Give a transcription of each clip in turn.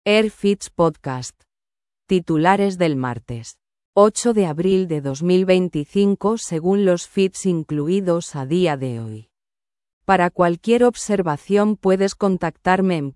AirFits Podcast. Titulares del martes 8 de abril de 2025 según los feeds incluidos a día de hoy. Para cualquier observación puedes contactarme en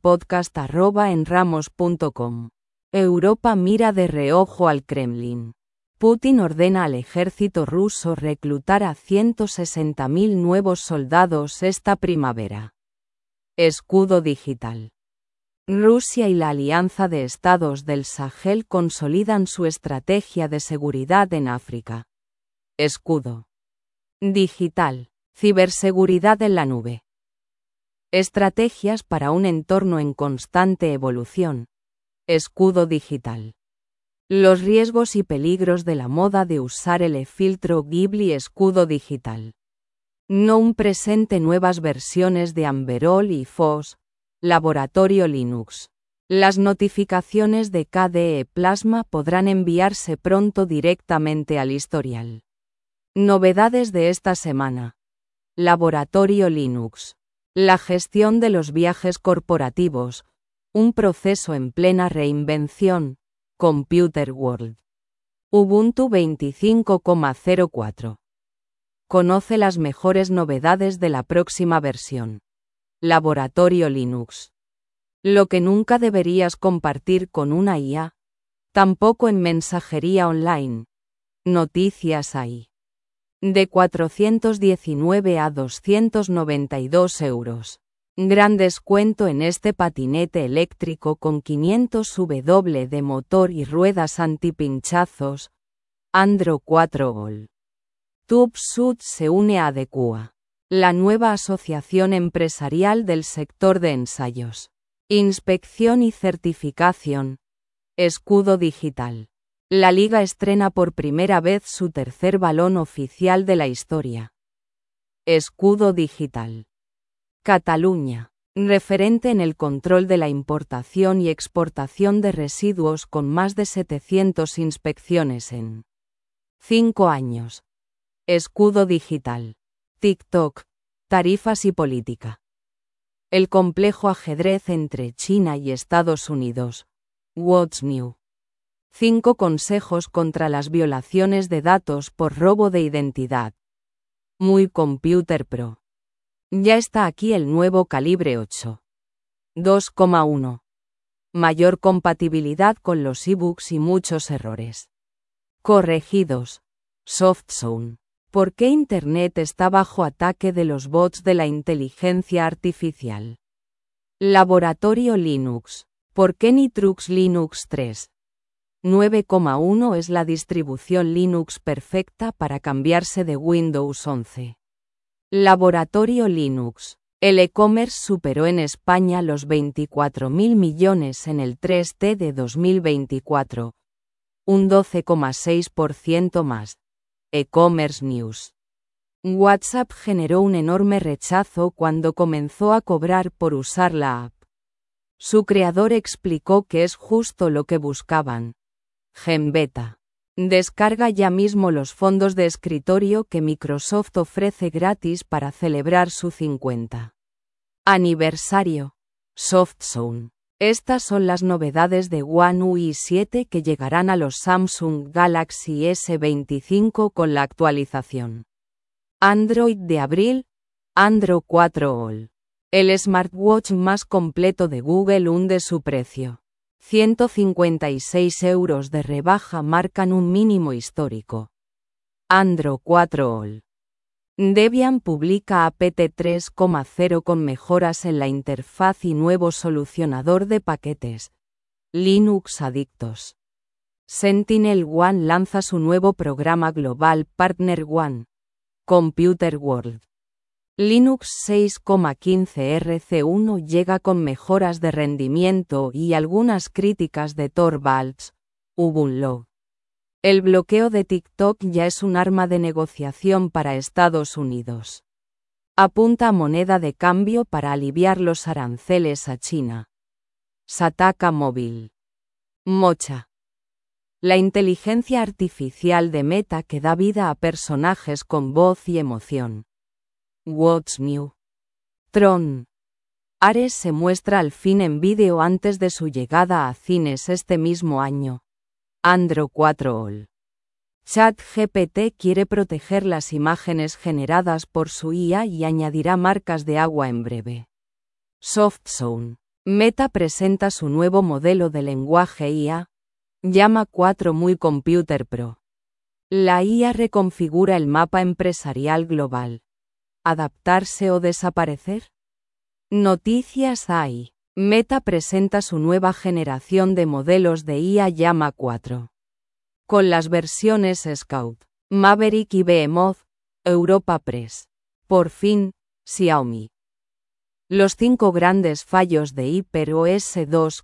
podcast@enramos.com. Europa mira de reojo al Kremlin. Putin ordena al ejército ruso reclutar a 160.000 nuevos soldados esta primavera. Escudo digital. Rusia y la Alianza de Estados del Sahel consolidan su estrategia de seguridad en África. Escudo digital. Ciberseguridad en la nube. Estrategias para un entorno en constante evolución. Escudo digital. Los riesgos y peligros de la moda de usar el filtro Ghibli. Escudo digital. GNOME presente nuevas versiones de Amberol y FOSS. Laboratorio Linux. Las notificaciones de KDE Plasma podrán enviarse pronto directamente al historial. Novedades de esta semana. Laboratorio Linux. La gestión de los viajes corporativos. Un proceso en plena reinvención. Computer World. Ubuntu 25.04. Conoce las mejores novedades de la próxima versión. Laboratorio Linux. Lo que nunca deberías compartir con una IA. Tampoco en mensajería online. Noticias AI. De 419 a 292 euros. Gran descuento en este patinete eléctrico con 500 W de motor y ruedas antipinchazos. Andro 4 All. TubeSud se une a Adecua, la nueva asociación empresarial del sector de ensayos, inspección y certificación. Escudo digital. La liga estrena por primera vez su tercer balón oficial de la historia. Escudo digital. Cataluña. Referente en el control de la importación y exportación de residuos con más de 700 inspecciones en 5 años. Escudo digital. TikTok. Tarifas y política. El complejo ajedrez entre China y Estados Unidos. What's New. 5 consejos contra las violaciones de datos por robo de identidad. Muy Computer Pro. Ya está aquí el nuevo calibre 8. 2,1. Mayor compatibilidad con los ebooks y muchos errores corregidos. SoftZone. ¿Por qué Internet está bajo ataque de los bots de la inteligencia artificial? Laboratorio Linux. ¿Por qué Nitrux Linux 3? 9,1 es la distribución Linux perfecta para cambiarse de Windows 11. Laboratorio Linux. El e-commerce superó en España los 24.000 millones en el 3T de 2024. Un 12,6% más. E-commerce News. WhatsApp generó un enorme rechazo cuando comenzó a cobrar por usar la app. Su creador explicó que es justo lo que buscaban. GenBeta. Descarga ya mismo los fondos de escritorio que Microsoft ofrece gratis para celebrar su 50 aniversario. SoftZone. Estas son las novedades de One UI 7 que llegarán a los Samsung Galaxy S25 con la actualización Android de abril. Andro 4 All. El smartwatch más completo de Google hunde su precio. 156 euros de rebaja marcan un mínimo histórico. Andro 4 All. Debian publica apt 3.0 con mejoras en la interfaz y nuevo solucionador de paquetes. Linux adictos. Sentinel One lanza su nuevo programa global Partner One. Computer World. Linux 6.15 RC1 llega con mejoras de rendimiento y algunas críticas de Torvalds. Ubuntu. El bloqueo de TikTok ya es un arma de negociación para Estados Unidos. Apunta a moneda de cambio para aliviar los aranceles a China. Sataka Móvil. Mocha. La inteligencia artificial de Meta que da vida a personajes con voz y emoción. What's New. Tron. Ares se muestra al fin en vídeo antes de su llegada a cines este mismo año. Android 4 All. ChatGPT quiere proteger las imágenes generadas por su IA y añadirá marcas de agua en breve. SoftZone. Meta presenta su nuevo modelo de lenguaje IA, Llama 4 Muy Computer Pro. La IA reconfigura el mapa empresarial global. ¿Adaptarse o desaparecer? Noticias AI. Meta presenta su nueva generación de modelos de IA Llama 4. Con las versiones Scout, Maverick y Behemoth, Europa Press. Por fin, Xiaomi. Los 5 grandes fallos de HyperOS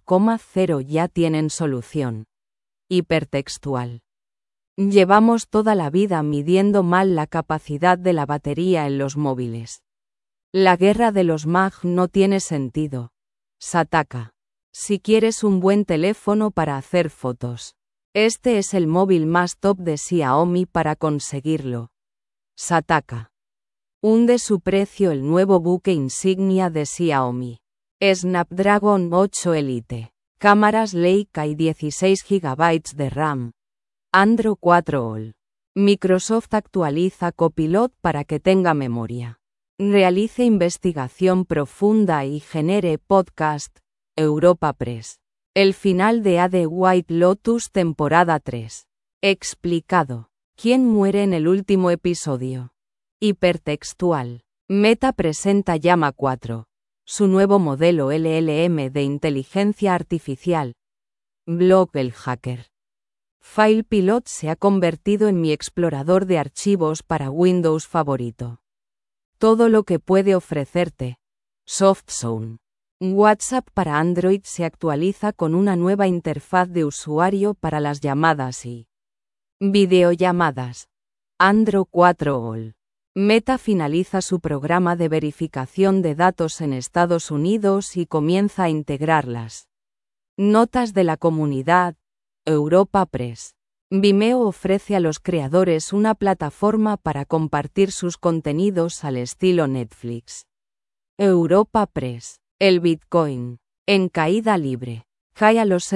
2.0 ya tienen solución. Hipertextual. Llevamos toda la vida midiendo mal la capacidad de la batería en los móviles. La guerra de los mag no tiene sentido. Sataka. Si quieres un buen teléfono para hacer fotos, este es el móvil más top de Xiaomi para conseguirlo. Sataka. Hunde su precio el nuevo buque insignia de Xiaomi. Snapdragon 8 Elite. Cámaras Leica y 16 GB de RAM. Android 4 All. Microsoft actualiza Copilot para que tenga memoria. Realice investigación profunda y genere podcast. Europa Press. El final de The White Lotus temporada 3. Explicado. ¿Quién muere en el último episodio? Hipertextual. Meta presenta Llama 4. Su nuevo modelo LLM de inteligencia artificial. Blog El Hacker. FilePilot se ha convertido en mi explorador de archivos para Windows favorito. Todo lo que puede ofrecerte. SoftZone. WhatsApp para Android se actualiza con una nueva interfaz de usuario para las llamadas y videollamadas. Android 4 All. Meta finaliza su programa de verificación de datos en Estados Unidos y comienza a integrarlas. Notas de la comunidad. Europa Press. Vimeo ofrece a los creadores una plataforma para compartir sus contenidos al estilo Netflix. Europa Press. El Bitcoin, en caída libre, cae a los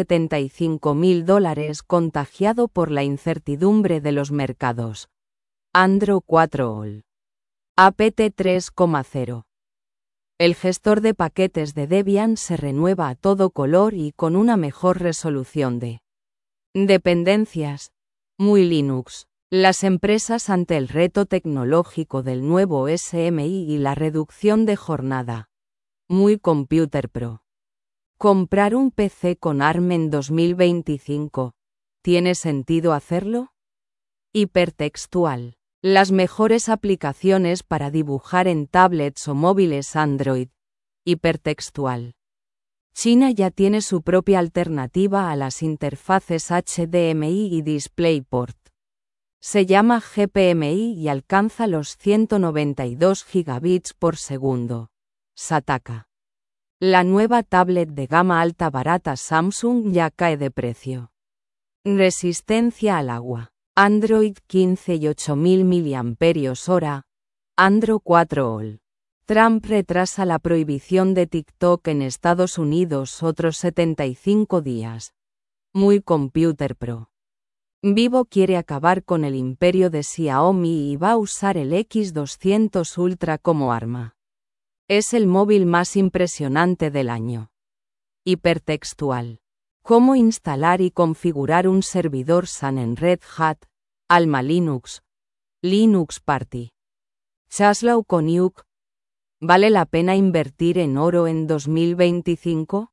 $75.000 contagiado por la incertidumbre de los mercados. Android 4 All. APT 3.0. El gestor de paquetes de Debian se renueva a todo color y con una mejor resolución de dependencias. Muy Linux. Las empresas ante el reto tecnológico del nuevo SMI y la reducción de jornada. Muy Computer Pro. ¿Comprar un PC con ARM en 2025? ¿Tiene sentido hacerlo? Hipertextual. Las mejores aplicaciones para dibujar en tablets o móviles Android. Hipertextual. China ya tiene su propia alternativa a las interfaces HDMI y DisplayPort. Se llama GPMI y alcanza los 192 gigabits por segundo. Sataka. La nueva tablet de gama alta barata Samsung ya cae de precio. Resistencia al agua. Android 15 y 8000 mAh. Android 4 All. Trump retrasa la prohibición de TikTok en Estados Unidos otros 75 días. Muy Computer Pro. Vivo quiere acabar con el imperio de Xiaomi y va a usar el X200 Ultra como arma. Es el móvil más impresionante del año. Hipertextual. ¿Cómo instalar y configurar un servidor SAN en Red Hat, Alma Linux, Linux Party? Czesław Koniuk. ¿Vale la pena invertir en oro en 2025?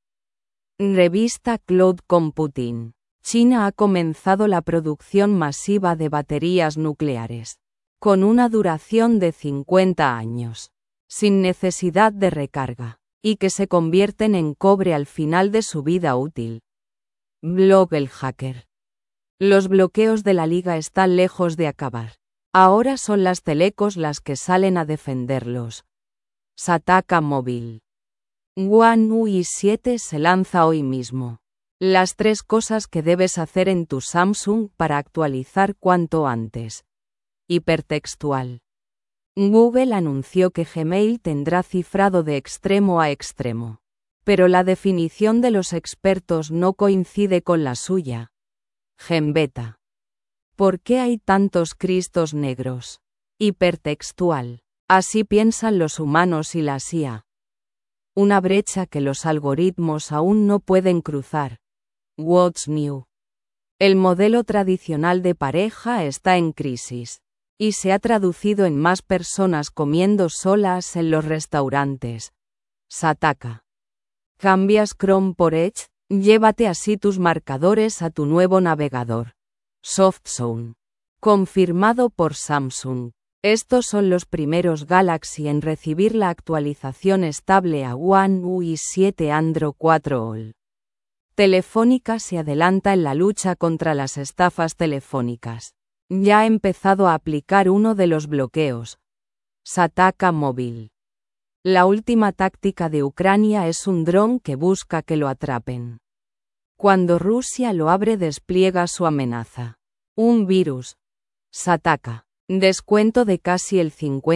Revista Cloud Computing. China ha comenzado la producción masiva de baterías nucleares, con una duración de 50 años, sin necesidad de recarga, y que se convierten en cobre al final de su vida útil. Blog El Hacker. Los bloqueos de la liga están lejos de acabar. Ahora son las telecos las que salen a defenderlos. Sataka Móvil. One UI 7 se lanza hoy mismo. Las 3 cosas que debes hacer en tu Samsung para actualizar cuanto antes. Hipertextual. Google anunció que Gmail tendrá cifrado de extremo a extremo. Pero la definición de los expertos no coincide con la suya. Gembeta. ¿Por qué hay tantos cristos negros? Hipertextual. Así piensan los humanos y la IA. Una brecha que los algoritmos aún no pueden cruzar. What's new? El modelo tradicional de pareja está en crisis. Y se ha traducido en más personas comiendo solas en los restaurantes. Sataka. ¿Cambias Chrome por Edge? Llévate así tus marcadores a tu nuevo navegador. SoftZone. Confirmado por Samsung. Estos son los primeros Galaxy en recibir la actualización estable a One UI 7 Android 4 All. Telefónica se adelanta en la lucha contra las estafas telefónicas. Ya ha empezado a aplicar uno de los bloqueos. Sataka Móvil. La última táctica de Ucrania es un dron que busca que lo atrapen. Cuando Rusia lo abre despliega su amenaza. Un virus. Sataka. Descuento de casi el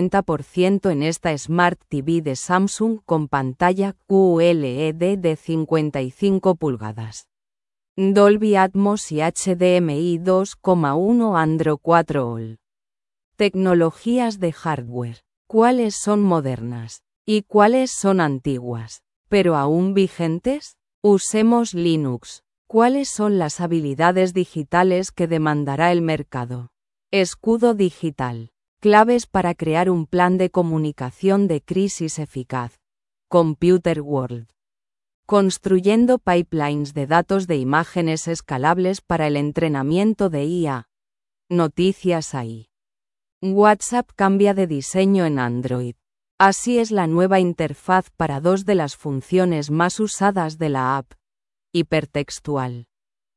50% en esta Smart TV de Samsung con pantalla QLED de 55 pulgadas. Dolby Atmos y HDMI 2.1 Android 4 All. Tecnologías de hardware. ¿Cuáles son modernas? ¿Y cuáles son antiguas, pero aún vigentes? Usemos Linux. ¿Cuáles son las habilidades digitales que demandará el mercado? Escudo digital. Claves para crear un plan de comunicación de crisis eficaz. Computer World. Construyendo pipelines de datos de imágenes escalables para el entrenamiento de IA. Noticias AI. WhatsApp cambia de diseño en Android. Así es la nueva interfaz para dos de las funciones más usadas de la app. Hipertextual.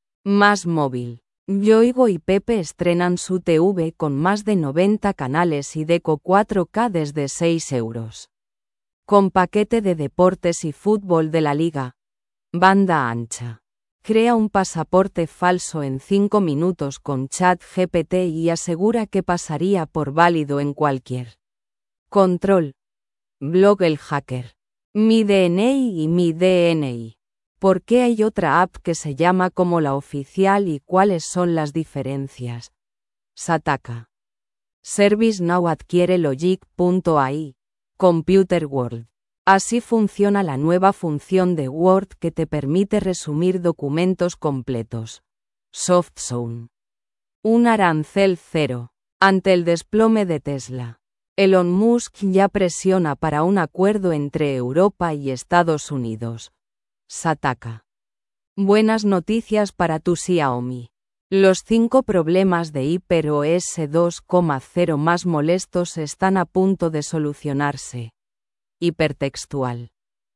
Más móvil. Yoigo y Pepe estrenan su TV con más de 90 canales y deco 4K desde 6 euros. Con paquete de deportes y fútbol de la liga. Banda ancha. Crea un pasaporte falso en 5 minutos con ChatGPT y asegura que pasaría por válido en cualquier control. Blog El Hacker. Mi DNI y mi DNI. ¿Por qué hay otra app que se llama como la oficial y cuáles son las diferencias? Sataka. ServiceNow adquiere Logic.ai. Computer World. Así funciona la nueva función de Word que te permite resumir documentos completos. SoftZone. Un arancel cero. Ante el desplome de Tesla. Elon Musk ya presiona para un acuerdo entre Europa y Estados Unidos. Sataka. Buenas noticias para tu Xiaomi. Los 5 problemas de HyperOS 2.0 más molestos están a punto de solucionarse. Hipertextual.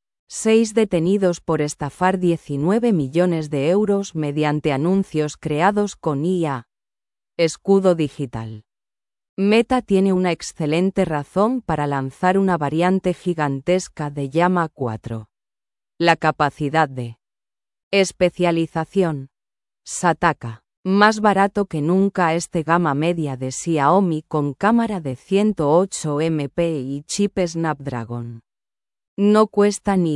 6 detenidos por estafar 19 millones de euros mediante anuncios creados con IA. Escudo digital. Meta tiene una excelente razón para lanzar una variante gigantesca de Llama 4. La capacidad de especialización. Sataka. Más barato que nunca este gama media de Xiaomi con cámara de 108 MP y chip Snapdragon. No cuesta ni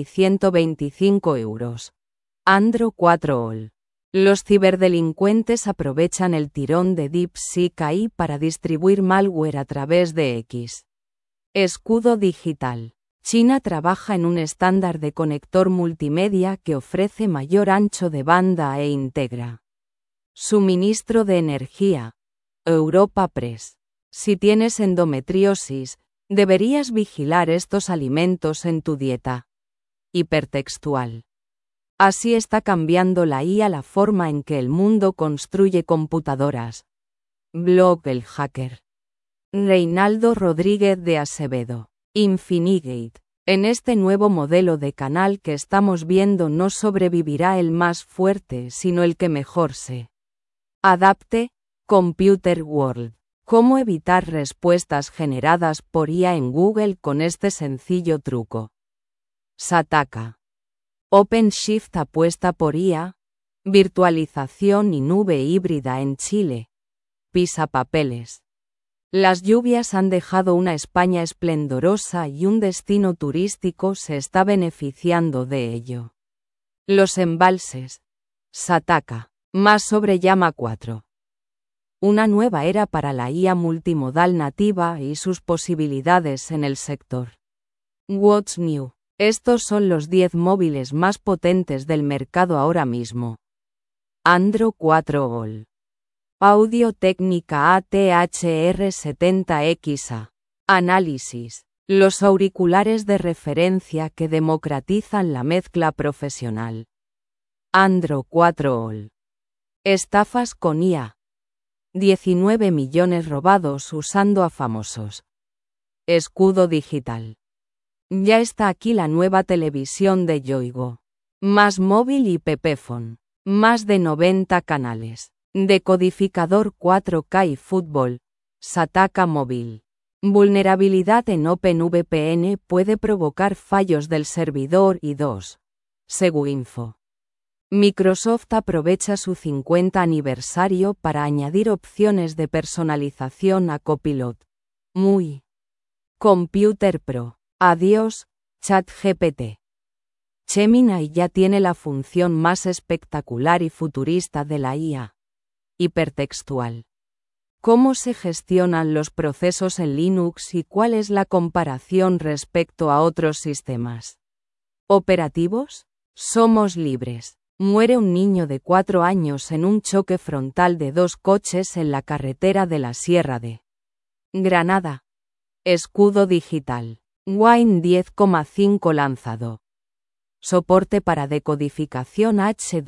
125 euros. Android 4 All. Los ciberdelincuentes aprovechan el tirón de DeepSeek AI para distribuir malware a través de X. Escudo digital. China trabaja en un estándar de conector multimedia que ofrece mayor ancho de banda e integra suministro de energía. Europa Press. Si tienes endometriosis, deberías vigilar estos alimentos en tu dieta. Hipertextual. Así está cambiando la IA la forma en que el mundo construye computadoras. Blog El Hacker. Reinaldo Rodríguez de Acevedo. Infinigate. En este nuevo modelo de canal que estamos viendo no sobrevivirá el más fuerte sino el que mejor se adapte. Computer World. ¿Cómo evitar respuestas generadas por IA en Google con este sencillo truco? Sataka. OpenShift apuesta por IA, virtualización y nube híbrida en Chile. Pisapapeles. Las lluvias han dejado una España esplendorosa y un destino turístico se está beneficiando de ello. Los embalses. Sataka. Más sobre Llama 4. Una nueva era para la IA multimodal nativa y sus posibilidades en el sector. What's new? Estos son los 10 móviles más potentes del mercado ahora mismo. Andro 4 All. Audio Técnica ATHR70XA. Análisis. Los auriculares de referencia que democratizan la mezcla profesional. Andro 4 All. Estafas con IA. 19 millones robados usando a famosos. Escudo digital. Ya está aquí la nueva televisión de Yoigo. Más móvil y Pepephone. Más de 90 canales. Decodificador 4K y fútbol. Sataka móvil. Vulnerabilidad en OpenVPN puede provocar fallos del servidor y 2. Seguinfo. Microsoft aprovecha su 50 aniversario para añadir opciones de personalización a Copilot. Muy. Computer Pro. Adiós, ChatGPT. Gemini ya tiene la función más espectacular y futurista de la IA. Hipertextual. ¿Cómo se gestionan los procesos en Linux y cuál es la comparación respecto a otros sistemas operativos? Somos libres. Muere un niño de 4 años en un choque frontal de 2 coches en la carretera de la Sierra de Granada. Escudo digital. Wine 10,5 lanzado. Soporte para decodificación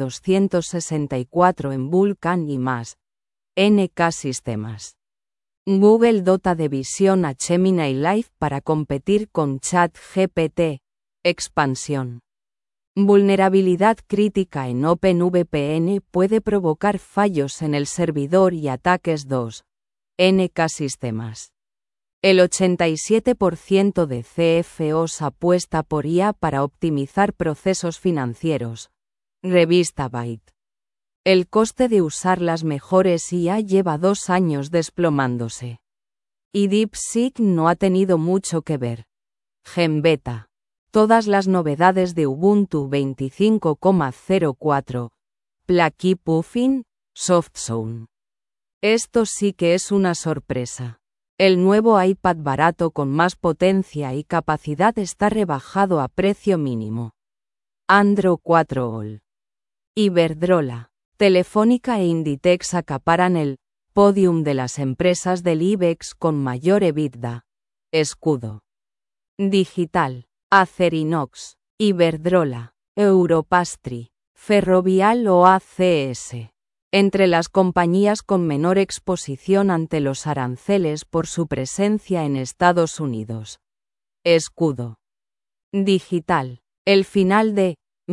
H264 en Vulkan y más. NK Sistemas. Google dota de visión a Gemini Live para competir con ChatGPT. Expansión. Vulnerabilidad crítica en OpenVPN puede provocar fallos en el servidor y ataques 2. NK Sistemas. El 87% de CFOs apuesta por IA para optimizar procesos financieros. Revista Byte. El coste de usar las mejores IA lleva 2 años desplomándose. Y DeepSeek no ha tenido mucho que ver. GenBeta. Todas las novedades de Ubuntu 25.04. Plaki Puffin, SoftZone. Esto sí que es una sorpresa. El nuevo iPad barato con más potencia y capacidad está rebajado a precio mínimo. Andro 4 All. Iberdrola. Telefónica e Inditex acaparan el podium de las empresas del IBEX con mayor EBITDA. Escudo digital. Acerinox, Iberdrola, Europastry, Ferrovial o ACS. Entre las compañías con menor exposición ante los aranceles por su presencia en Estados Unidos. Escudo digital. El final de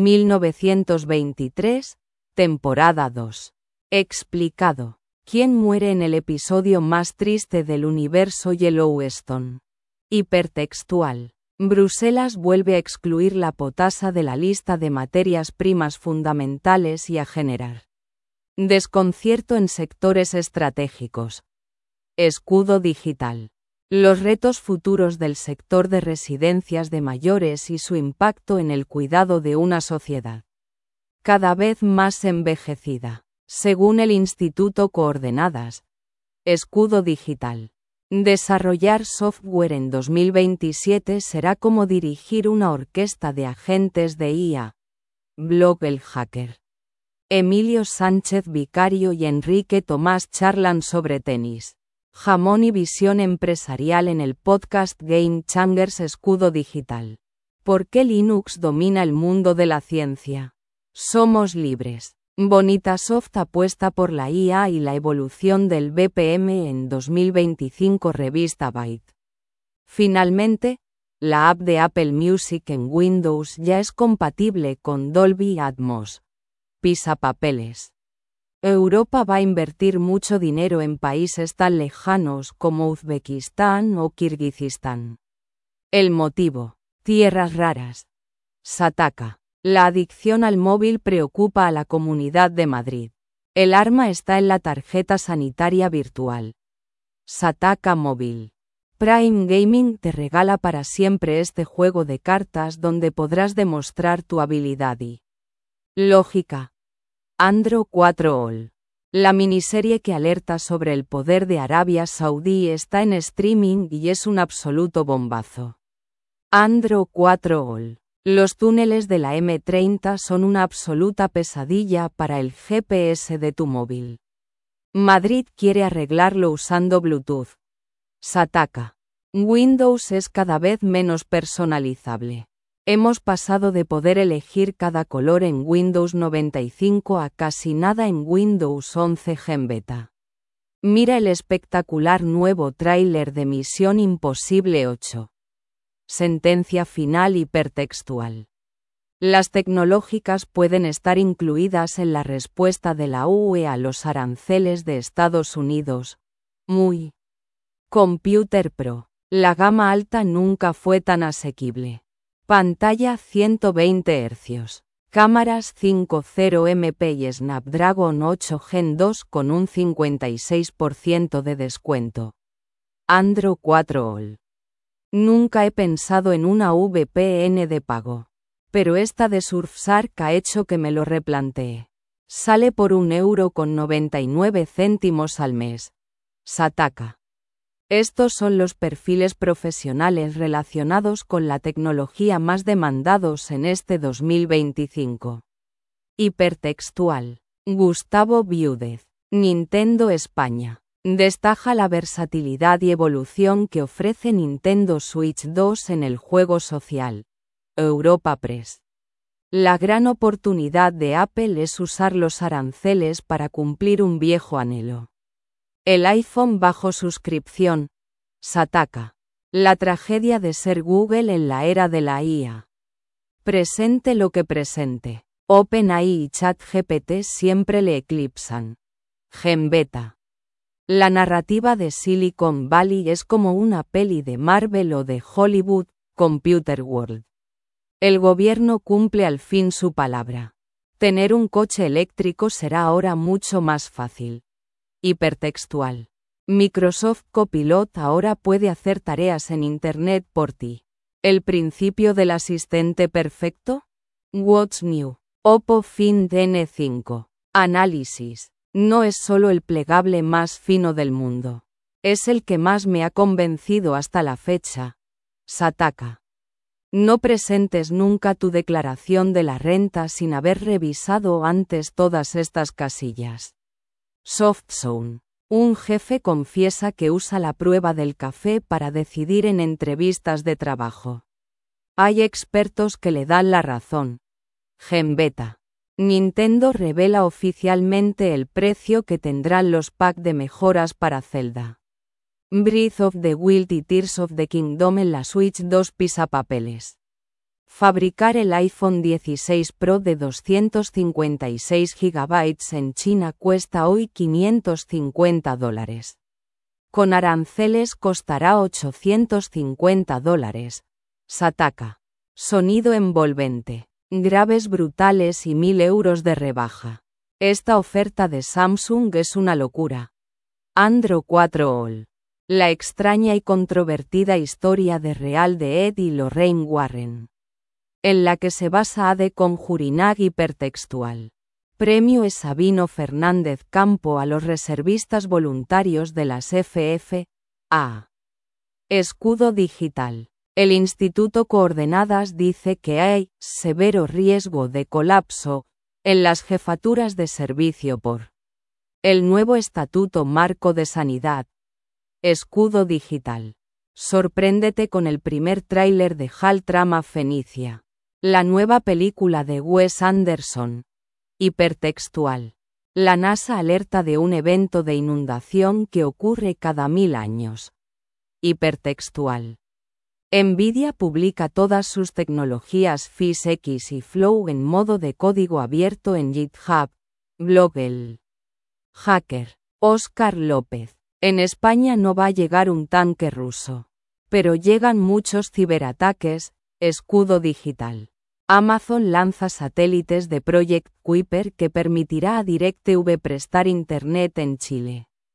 1923, temporada 2. Explicado. ¿Quién muere en el episodio más triste del universo Yellowstone? Hipertextual. Bruselas vuelve a excluir la potasa de la lista de materias primas fundamentales y a generar desconcierto en sectores estratégicos. Escudo digital. Los retos futuros del sector de residencias de mayores y su impacto en el cuidado de una sociedad cada vez más envejecida. Según el Instituto Coordenadas. Escudo digital. Desarrollar software en 2027 será como dirigir una orquesta de agentes de IA. Blog El Hacker. Emilio Sánchez Vicario y Enrique Tomás charlan sobre tenis, jamón y visión empresarial en el podcast Game Changers. Escudo digital. ¿Por qué Linux domina el mundo de la ciencia? Somos libres. Bonitasoft apuesta por la IA y la evolución del BPM en 2025. Revista Byte. Finalmente, la app de Apple Music en Windows ya es compatible con Dolby Atmos. Pisapapeles. Europa va a invertir mucho dinero en países tan lejanos como Uzbekistán o Kirguistán. El motivo: tierras raras. Sataka. La adicción al móvil preocupa a la Comunidad de Madrid. El arma está en la tarjeta sanitaria virtual. Sataka Móvil. Prime Gaming te regala para siempre este juego de cartas donde podrás demostrar tu habilidad y lógica. Andro 4 All. La miniserie que alerta sobre el poder de Arabia Saudí está en streaming y es un absoluto bombazo. Andro 4 All. Los túneles de la M30 son una absoluta pesadilla para el GPS de tu móvil. Madrid quiere arreglarlo usando Bluetooth. Sataka. Windows es cada vez menos personalizable. Hemos pasado de poder elegir cada color en Windows 95 a casi nada en Windows 11 Gen Beta. Mira el espectacular nuevo tráiler de Misión Imposible 8. Sentencia final hipertextual. Las tecnológicas pueden estar incluidas en la respuesta de la UE a los aranceles de Estados Unidos. Muy. Computer Pro. La gama alta nunca fue tan asequible. Pantalla 120 Hz. Cámaras 5.0 MP y Snapdragon 8 Gen 2 con un 56% de descuento. Andro 4 All. Nunca he pensado en una VPN de pago. Pero esta de Surfshark ha hecho que me lo replantee. Sale por €1,99 al mes. Sataka. Estos son los perfiles profesionales relacionados con la tecnología más demandados en este 2025. Hipertextual. Gustavo Viúdez. Nintendo España. Destaca la versatilidad y evolución que ofrece Nintendo Switch 2 en el juego social. Europa Press. La gran oportunidad de Apple es usar los aranceles para cumplir un viejo anhelo. El iPhone bajo suscripción. Sataka. La tragedia de ser Google en la era de la IA. Presente lo que presente. OpenAI y ChatGPT siempre le eclipsan. Gen Beta. La narrativa de Silicon Valley es como una peli de Marvel o de Hollywood, Computer World. El gobierno cumple al fin su palabra. Tener un coche eléctrico será ahora mucho más fácil. Hipertextual. Microsoft Copilot ahora puede hacer tareas en Internet por ti. ¿El principio del asistente perfecto? What's new? Oppo Find N5. Análisis. No es solo el plegable más fino del mundo. Es el que más me ha convencido hasta la fecha. Sataka. No presentes nunca tu declaración de la renta sin haber revisado antes todas estas casillas. SoftZone. Un jefe confiesa que usa la prueba del café para decidir en entrevistas de trabajo. Hay expertos que le dan la razón. Gen Beta. Nintendo revela oficialmente el precio que tendrán los packs de mejoras para Zelda. Breath of the Wild y Tears of the Kingdom en la Switch 2 pisapapeles. Fabricar el iPhone 16 Pro de 256 GB en China cuesta hoy $550. Con aranceles costará $850. Sataka. Sonido envolvente. Graves brutales y 1.000 euros de rebaja. Esta oferta de Samsung es una locura. Andro 4 All. La extraña y controvertida historia de real de Ed y Lorraine Warren. En la que se basa The Conjuring hipertextual. Premio Sabino Fernández Campo a los reservistas voluntarios de las FF.A. Escudo digital. El Instituto Coordenadas dice que hay severo riesgo de colapso en las jefaturas de servicio por el nuevo Estatuto Marco de Sanidad. Escudo digital. Sorpréndete con el primer tráiler de HAL Trama Fenicia. La nueva película de Wes Anderson. Hipertextual. La NASA alerta de un evento de inundación que ocurre cada 1000 años. Hipertextual. Nvidia publica todas sus tecnologías PhysX y Flow en modo de código abierto en GitHub. Blog el hacker. Óscar López. En España no va a llegar un tanque ruso. Pero llegan muchos ciberataques. Escudo digital. Amazon lanza satélites de Project Kuiper que permitirá a DirecTV prestar internet en Chile.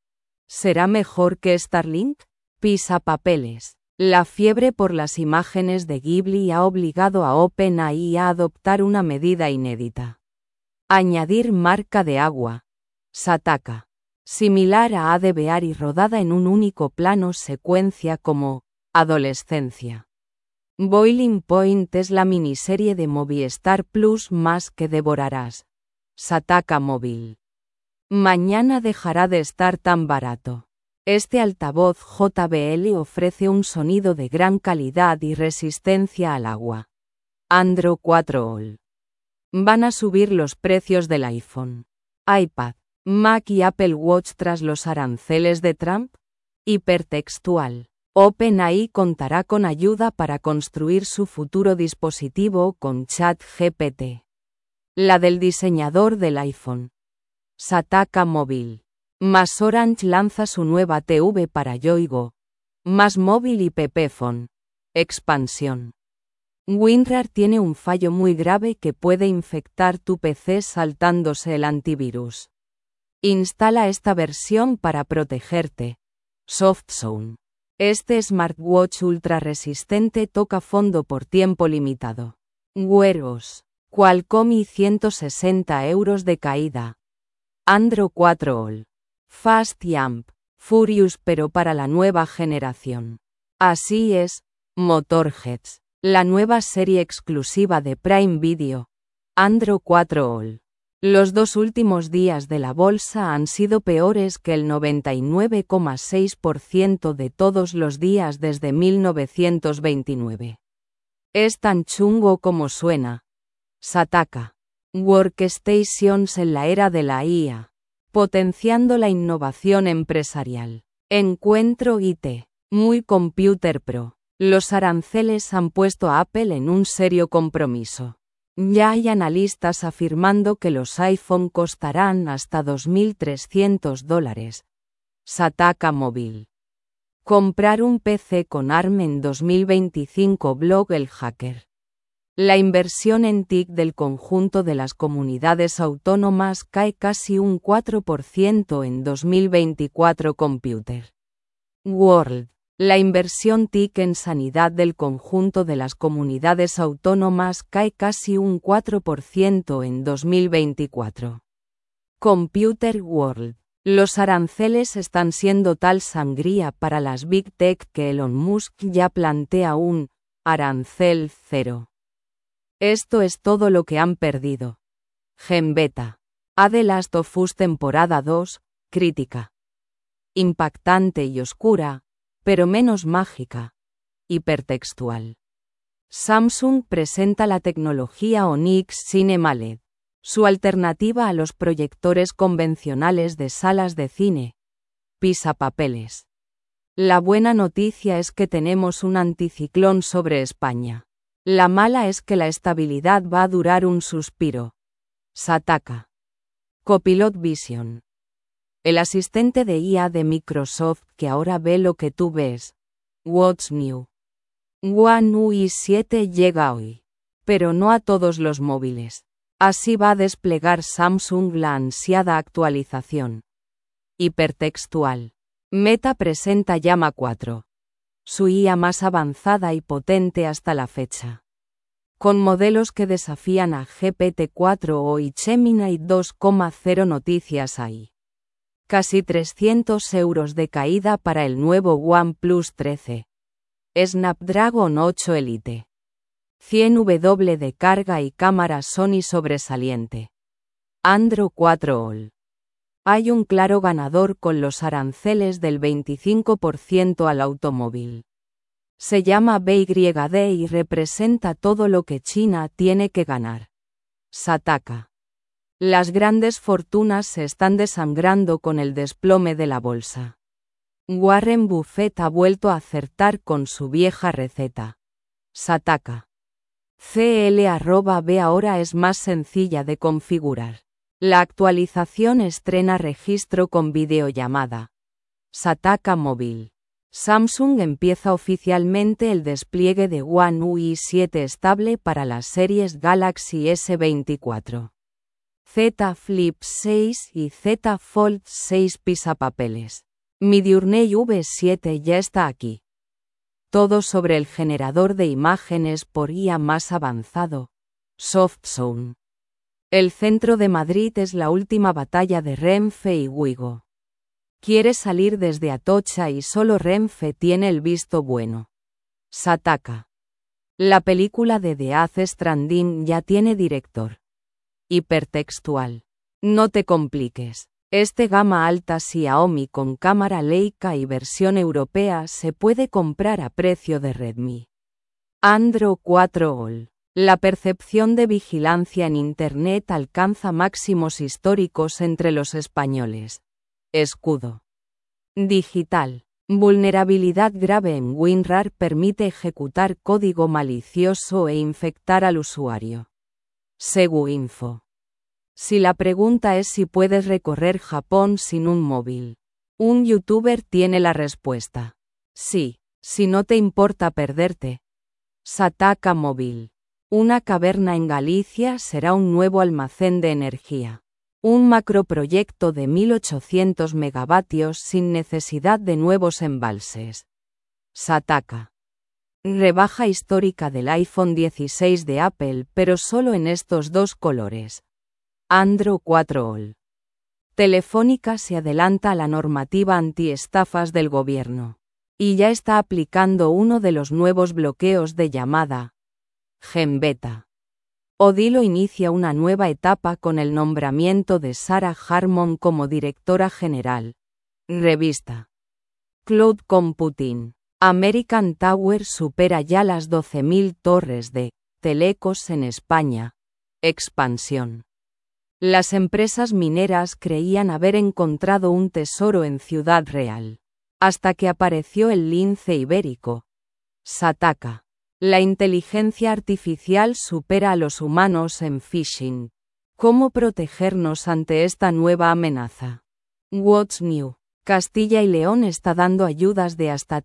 ¿Será mejor que Starlink? Pisapapeles. La fiebre por las imágenes de Ghibli ha obligado a OpenAI a adoptar una medida inédita. Añadir marca de agua. Sataka. Similar a ADVR y rodada en un único plano secuencia como Adolescencia. Boiling Point es la miniserie de Movistar Plus más que devorarás. Sataka Móvil. Mañana dejará de estar tan barato. Este altavoz JBL ofrece un sonido de gran calidad y resistencia al agua. Android 4 All. Van a subir los precios del iPhone, iPad, Mac y Apple Watch tras los aranceles de Trump. Hipertextual. OpenAI contará con ayuda para construir su futuro dispositivo con ChatGPT. La del diseñador del iPhone. Sataka Móvil. Más Orange lanza su nueva TV para Yoigo. Más móvil y Pepephone. Expansión. WinRAR tiene un fallo muy grave que puede infectar tu PC saltándose el antivirus. Instala esta versión para protegerte. SoftZone. Este smartwatch ultra resistente toca fondo por tiempo limitado. Wear OS. Qualcomm y 160 € de caída. Android 4 All. Fast Jump. Furious pero para la nueva generación. Así es, Motorheads. La nueva serie exclusiva de Prime Video. Android 4 All. Los 2 últimos días de la bolsa han sido peores que el 99,6% de todos los días desde 1929. Es tan chungo como suena. Sataka. Workstations en la era de la IA. Potenciando la innovación empresarial. Encuentro IT. Muy Computer Pro. Los aranceles han puesto a Apple en un serio compromiso. Ya hay analistas afirmando que los iPhone costarán hasta $2.300. Sataka Móvil. Comprar un PC con ARM en 2025 blog El Hacker. La inversión en TIC del conjunto de las comunidades autónomas cae casi un 4% en 2024 Computer World. La inversión TIC en sanidad del conjunto de las comunidades autónomas cae casi un 4% en 2024. Computer World. Los aranceles están siendo tal sangría para las Big Tech que Elon Musk ya plantea un arancel cero. Esto es todo lo que han perdido. Genbeta. The Last of Us temporada 2, crítica. Impactante y oscura, pero menos mágica. Hipertextual. Samsung presenta la tecnología Onyx Cinema LED, su alternativa a los proyectores convencionales de salas de cine. Pisapapeles. La buena noticia es que tenemos un anticiclón sobre España. La mala es que la estabilidad va a durar un suspiro. Sataka. Copilot Vision. El asistente de IA de Microsoft que ahora ve lo que tú ves. What's new? One UI 7 llega hoy. Pero no a todos los móviles. Así va a desplegar Samsung la ansiada actualización. Hipertextual. Meta presenta Llama 4. Su IA más avanzada y potente hasta la fecha. Con modelos que desafían a GPT-4 y Gemini 2.0 noticias hay. Casi 300 € de caída para el nuevo OnePlus 13. Snapdragon 8 Elite. 100 W de carga y cámara Sony sobresaliente. Android 4 All. Hay un claro ganador con los aranceles del 25% al automóvil. Se llama BYD y representa todo lo que China tiene que ganar. Sataka. Las grandes fortunas se están desangrando con el desplome de la bolsa. Warren Buffett ha vuelto a acertar con su vieja receta. Sataka. CL@B ahora es más sencilla de configurar. La actualización estrena registro con videollamada. Sataka Móvil. Samsung empieza oficialmente el despliegue de One UI 7 estable para las series Galaxy S24. Z Flip 6 y Z Fold 6 pisapapeles. Midjourney V7 ya está aquí. Todo sobre el generador de imágenes por IA más avanzado, SoftZone. El centro de Madrid es la última batalla de Renfe y Wigo. Quiere salir desde Atocha y solo Renfe tiene el visto bueno. Sataka. La película de Death Stranding ya tiene director. Hipertextual. No te compliques. Este gama alta Xiaomi con cámara Leica y versión europea se puede comprar a precio de Redmi. Android 4 All. La percepción de vigilancia en Internet alcanza máximos históricos entre los españoles. Escudo digital. Vulnerabilidad grave en WinRAR permite ejecutar código malicioso e infectar al usuario. SeguInfo. Si la pregunta es si puedes recorrer Japón sin un móvil, un youtuber tiene la respuesta. Sí, si no te importa perderte. Sataka Móvil. Una caverna en Galicia será un nuevo almacén de energía. Un macroproyecto de 1800 megavatios sin necesidad de nuevos embalses. Sataka. Rebaja histórica del iPhone 16 de Apple, pero solo en estos dos colores. Android 4 All. Telefónica se adelanta a la normativa antiestafas del gobierno. Y ya está aplicando uno de los nuevos bloqueos de llamada. Gembeta. Odilo inicia una nueva etapa con el nombramiento de Sarah Harmon como directora general. Revista. Cloud Computing. American Tower supera ya las 12.000 torres de telecos en España. Expansión. Las empresas mineras creían haber encontrado un tesoro en Ciudad Real. Hasta que apareció el lince ibérico. Sataka. La inteligencia artificial supera a los humanos en phishing. ¿Cómo protegernos ante esta nueva amenaza? What's New? Castilla y León está dando ayudas de hasta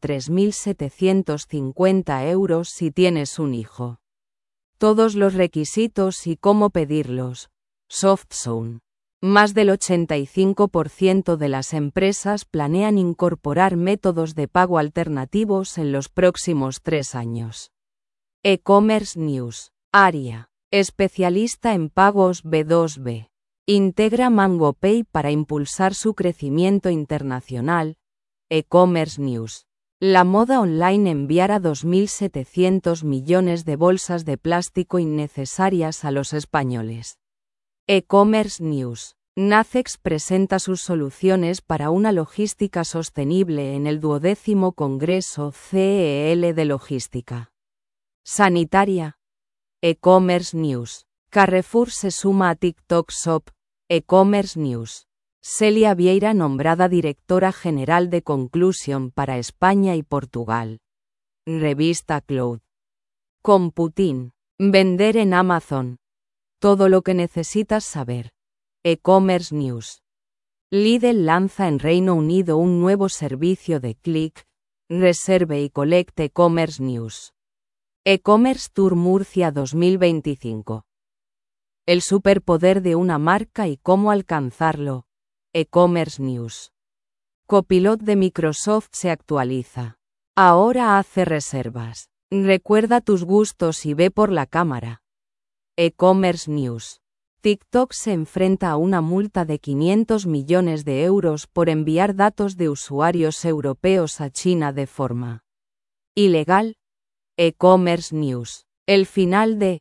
3.750 euros si tienes un hijo. Todos los requisitos y cómo pedirlos. SoftZone. Más del 85% de las empresas planean incorporar métodos de pago alternativos en los próximos 3 años. E-Commerce News. Aria. Especialista en pagos B2B. Integra MangoPay para impulsar su crecimiento internacional. E-Commerce News. La moda online enviará 2.700 millones de bolsas de plástico innecesarias a los españoles. E-Commerce News. Nacex presenta sus soluciones para una logística sostenible en el 12º Congreso CEL de Logística Sanitaria. E-Commerce News. Carrefour se suma a TikTok Shop. E-Commerce News. Celia Vieira nombrada directora general de Conclusion para España y Portugal. Revista Cloud Computing. Vender en Amazon. Todo lo que necesitas saber. E-Commerce News. Lidl lanza en Reino Unido un nuevo servicio de click, reserve y collect. E-Commerce News. E-Commerce Tour Murcia 2025. El superpoder de una marca y cómo alcanzarlo. E-Commerce News. Copilot de Microsoft se actualiza. Ahora hace reservas. Recuerda tus gustos y ve por la cámara. E-Commerce News. TikTok se enfrenta a una multa de 500 millones de euros por enviar datos de usuarios europeos a China de forma ilegal. E-Commerce News. El final de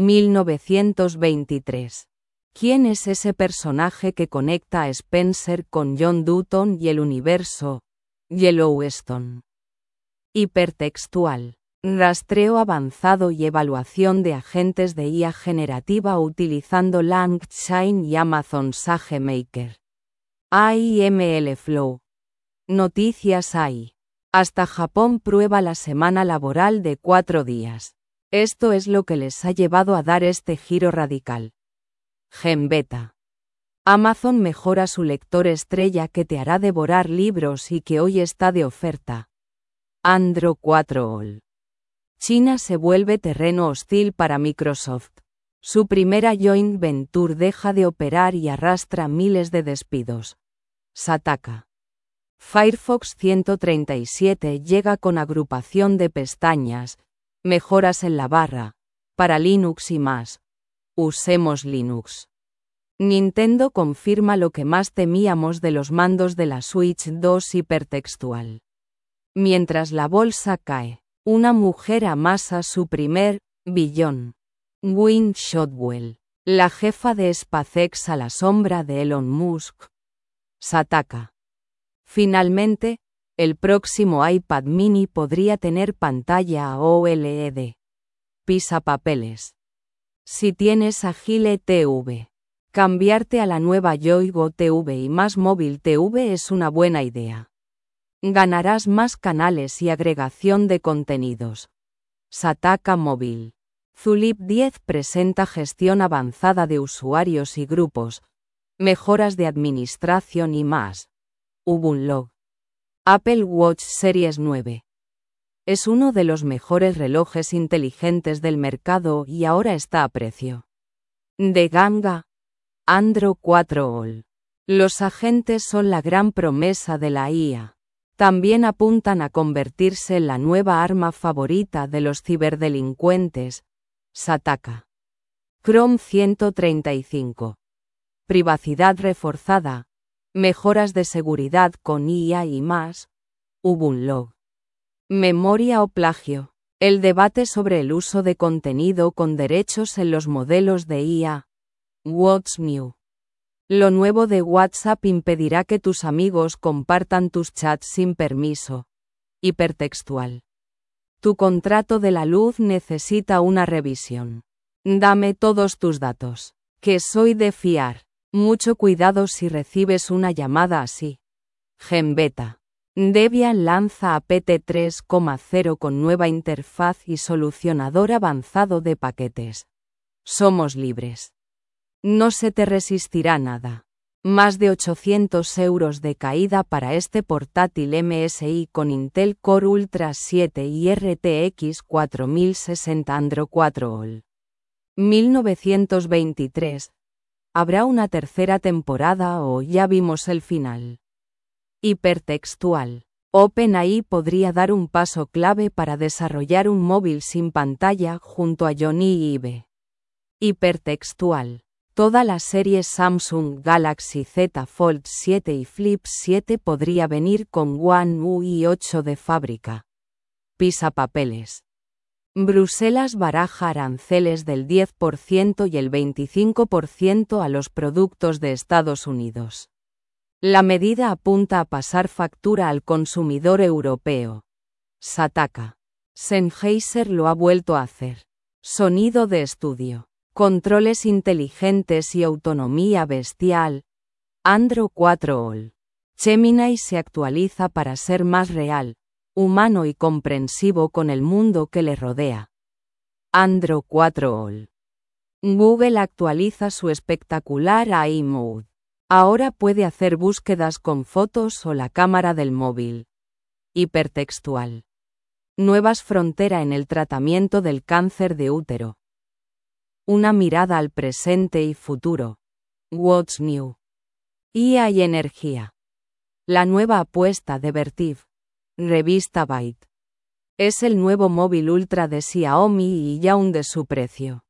1923. ¿Quién es ese personaje que conecta a Spencer con John Dutton y el universo Yellowstone? Hipertextual. Rastreo avanzado y evaluación de agentes de IA generativa utilizando LangChain y Amazon SageMaker. AI MLflow. Noticias AI. Hasta Japón prueba la semana laboral de 4 días. Esto es lo que les ha llevado a dar este giro radical. Gembeta. Amazon mejora su lector estrella que te hará devorar libros y que hoy está de oferta. Android 4 All. China se vuelve terreno hostil para Microsoft. Su primera joint venture deja de operar y arrastra miles de despidos. Sataka. Firefox 137 llega con agrupación de pestañas, mejoras en la barra, para Linux y más. Usemos Linux. Nintendo confirma lo que más temíamos de los mandos de la Switch 2 hipertextual. Mientras la bolsa cae, una mujer amasa su primer billón. Gwynne Shotwell, la jefa de SpaceX a la sombra de Elon Musk. Sataka. Finalmente, el próximo iPad mini podría tener pantalla OLED. Pisapapeles. Si tienes Agile TV, cambiarte a la nueva Yoigo TV y más Móvil TV es una buena idea. Ganarás más canales y agregación de contenidos. Sataka Móvil. Zulip 10 presenta gestión avanzada de usuarios y grupos, mejoras de administración y más. Ubunlog. Apple Watch Series 9. Es uno de los mejores relojes inteligentes del mercado y ahora está a precio de ganga. Android 4 All. Los agentes son la gran promesa de la IA. También apuntan a convertirse en la nueva arma favorita de los ciberdelincuentes. Sataka. Chrome 135. Privacidad reforzada. Mejoras de seguridad con IA y más. Ubunlog. Memoria o plagio. El debate sobre el uso de contenido con derechos en los modelos de IA. What's new? Lo nuevo de WhatsApp impedirá que tus amigos compartan tus chats sin permiso. Hipertextual. Tu contrato de la luz necesita una revisión. Dame todos tus datos. Que soy de fiar. Mucho cuidado si recibes una llamada así. Genbeta. Debian lanza apt 3.0 con nueva interfaz y solucionador avanzado de paquetes. Somos libres. No se te resistirá nada. Más de 800 € de caída para este portátil MSI con Intel Core Ultra 7 y RTX 4060 Android 4 All. 1923. ¿Habrá una tercera temporada o ya vimos el final? Hipertextual. OpenAI podría dar un paso clave para desarrollar un móvil sin pantalla junto a Johnny Ive. Hipertextual. Toda la serie Samsung Galaxy Z Fold 7 y Flip 7 podría venir con One UI 8 de fábrica. Pisapapeles. Bruselas baraja aranceles del 10% y el 25% a los productos de Estados Unidos. La medida apunta a pasar factura al consumidor europeo. Sataka. Sennheiser lo ha vuelto a hacer. Sonido de estudio. Controles inteligentes y autonomía bestial. Android 4 All. Gemini se actualiza para ser más real, humano y comprensivo con el mundo que le rodea. Android 4 All. Google actualiza su espectacular AI Mode. Ahora puede hacer búsquedas con fotos o la cámara del móvil. Hipertextual. Nuevas frontera en el tratamiento del cáncer de útero. Una mirada al presente y futuro. What's new? IA y energía. La nueva apuesta de Vertiv. Revista Byte. Es el nuevo móvil ultra de Xiaomi y ya hunde su precio.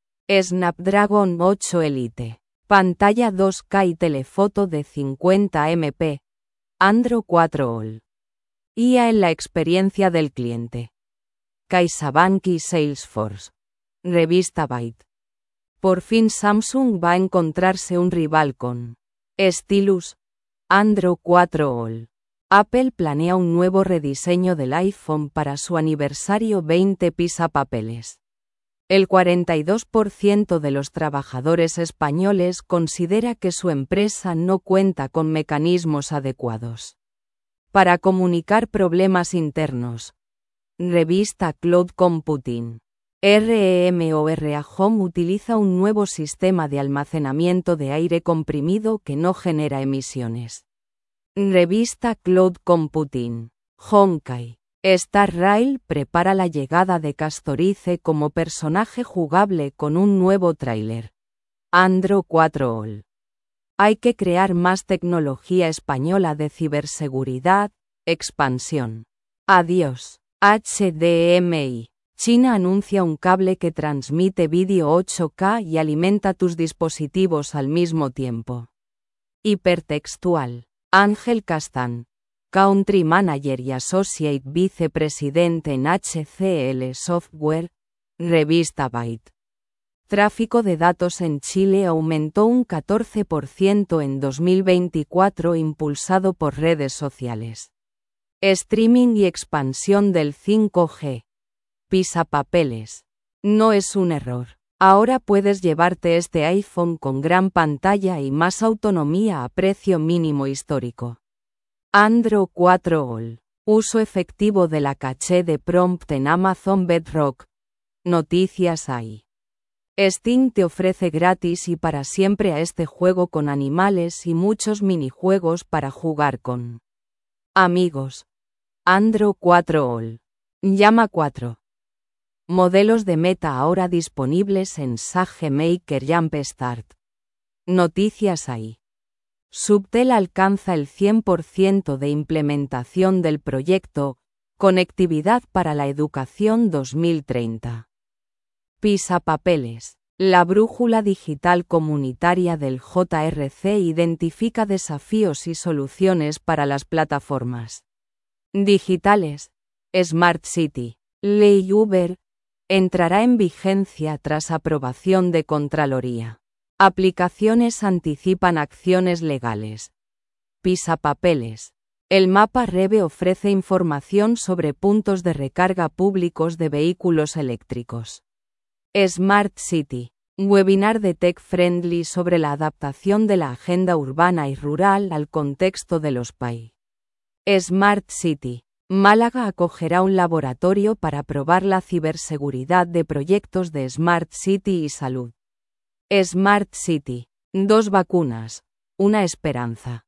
Snapdragon 8 Elite. Pantalla 2K y telefoto de 50 MP. Android 4 All. IA en la experiencia del cliente. CaixaBank y Salesforce. Revista Byte. Por fin Samsung va a encontrarse un rival con Stylus. Android 4 All. Apple planea un nuevo rediseño del iPhone para su aniversario 20. Pisapapeles. El 42% de los trabajadores españoles considera que su empresa no cuenta con mecanismos adecuados para comunicar problemas internos. Revista Cloud Computing. REMORA Home utiliza un nuevo sistema de almacenamiento de aire comprimido que no genera emisiones. Revista Cloud Computing. Honkai. Star Rail prepara la llegada de Castorice como personaje jugable con un nuevo tráiler. Android 4 All. Hay que crear más tecnología española de ciberseguridad, expansión. Adiós. HDMI. China anuncia un cable que transmite vídeo 8K y alimenta tus dispositivos al mismo tiempo. Hipertextual. Ángel Castán, Country Manager y Associate Vicepresidente en HCL Software, revista Byte. Tráfico de datos en Chile aumentó un 14% en 2024 impulsado por redes sociales. Streaming y expansión del 5G. Pisapapeles. No es un error. Ahora puedes llevarte este iPhone con gran pantalla y más autonomía a precio mínimo histórico. Android 4 All. Uso efectivo de la caché de prompt en Amazon Bedrock. Noticias hay. Steam te ofrece gratis y para siempre a este juego con animales y muchos minijuegos para jugar con amigos. Android 4 All. Llama 4. Modelos de Meta ahora disponibles en SageMaker Jumpstart. Noticias hay. Subtel alcanza el 100% de implementación del proyecto Conectividad para la Educación 2030. Pisapapeles. La brújula digital comunitaria del JRC identifica desafíos y soluciones para las plataformas digitales. Smart City. Ley Uber entrará en vigencia tras aprobación de Contraloría. Aplicaciones anticipan acciones legales. Pisapapeles. El mapa REVE ofrece información sobre puntos de recarga públicos de vehículos eléctricos. Smart City. Webinar de Tech Friendly sobre la adaptación de la agenda urbana y rural al contexto de los PAI. Smart City. Málaga acogerá un laboratorio para probar la ciberseguridad de proyectos de Smart City y salud. Smart City. 2 vacunas. Una esperanza.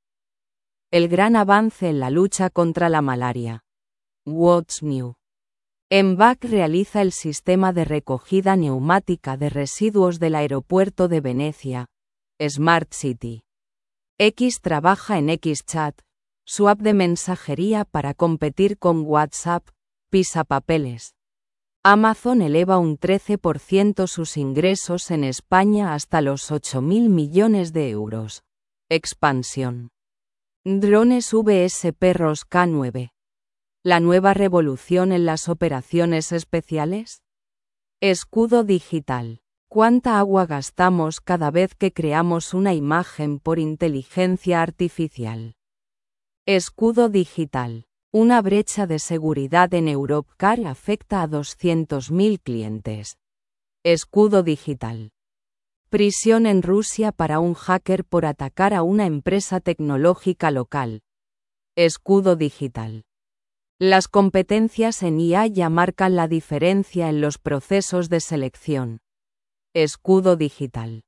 El gran avance en la lucha contra la malaria. What's New. EMBAC realiza el sistema de recogida neumática de residuos del aeropuerto de Venecia. Smart City. X trabaja en XChat, su app de mensajería para competir con WhatsApp. Pisapapeles. Amazon eleva un 13% sus ingresos en España hasta los 8.000 millones de euros. Expansión. Drones VSP Rosca 9. ¿La nueva revolución en las operaciones especiales? Escudo digital. ¿Cuánta agua gastamos cada vez que creamos una imagen por inteligencia artificial? Escudo digital. Una brecha de seguridad en Europcar afecta a 200.000 clientes. Escudo digital. Prisión en Rusia para un hacker por atacar a una empresa tecnológica local. Escudo digital. Las competencias en IA ya marcan la diferencia en los procesos de selección. Escudo digital.